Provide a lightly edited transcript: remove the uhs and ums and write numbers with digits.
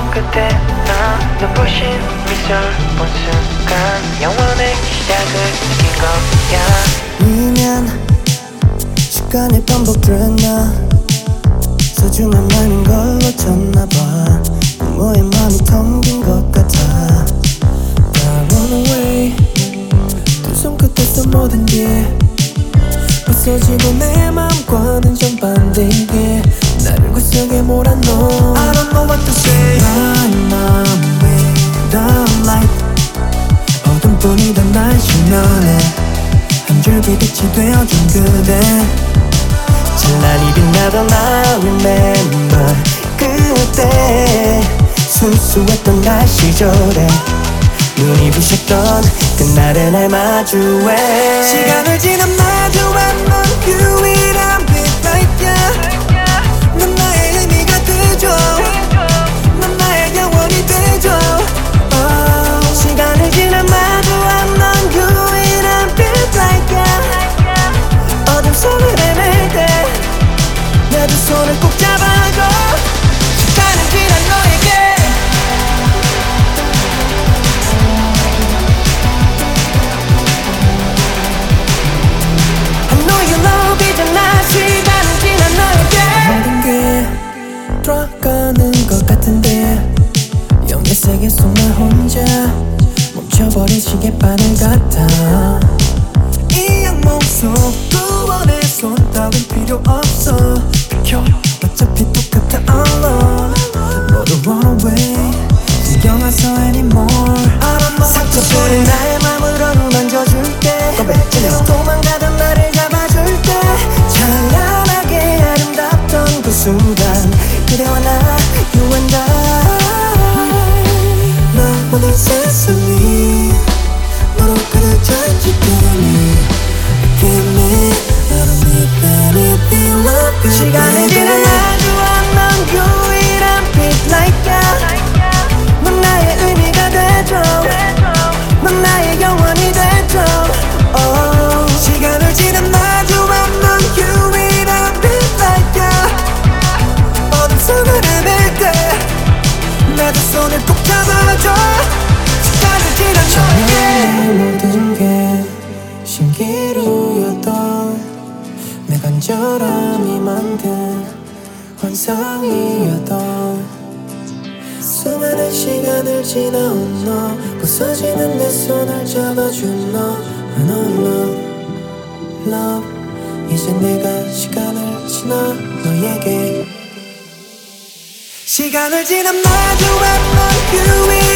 손끝에 나 눈부신 미소를 본 순간 영원의 시작을 느낀 거야. 미면 시간이 반복됐나 소중한 말인 걸 놓쳤나봐. 부모의 맘이 텅빈 것 같아. I run away 두 손끝에서 모든 게 부서지고 내 맘과는 정반대게 나를 구석에 몰아넣어. I don't know what to say. My mom without light 어둠뿐이던 날 실면해 한 줄기 빛이 되어준 그대. 찬란히 빛나던 I remember 그때 순수했던 날 시절에 눈이 부셨던 그날의 날 마주해. 시간을 지나 마주한 넌 유일한 빛깔이야. 넌 나의 의미가 되줘. 넌 나의 영원이 되줘. 시간을 지나 마주한 넌 유일한 빛깔이야. 어둠 속을 헤맬 때 내 두 손을 꼭 잡아줘. 시간을 지나 너에게 모든 게 돌아가는 것 같은데 영의 세계 속 나 혼자 멈춰버린 시계바늘 같아. 이 악몽 속 구원의 손 따윈 필요 없어. 비켜 어차피 똑같아 alone. 모두 run away 신경 안 써 anymore. 상처뿐인 나의 맘을 어루만져줄게. 도망가던 나를 잡아줄게. 찬란하게 아름답던 그 순간 그대와 나 you and I 나만의 세상이 너로 그려졌기 때문에 Give me I don't need anything love you. 시간을 지나 마주한 넌 유일한 빛라이트야. 넌 나의 의미가 되줘. 넌 나의 영원이 되줘. 시간을 지나 마주한 넌 유일한 빛라이트야. 어둠 속을 헤맬 때 내 두 손을 꼭 잡아줘. 시간을 지나 너에게 모든 게 신기루였던 내 간절함이 만든 환상이었던 수많은 시간을 지나온 너 부서지는 내 손을 잡아준 너 love, love 이제 내가 시간을 지나 너에게 시간을 지나 마주한 넌 유일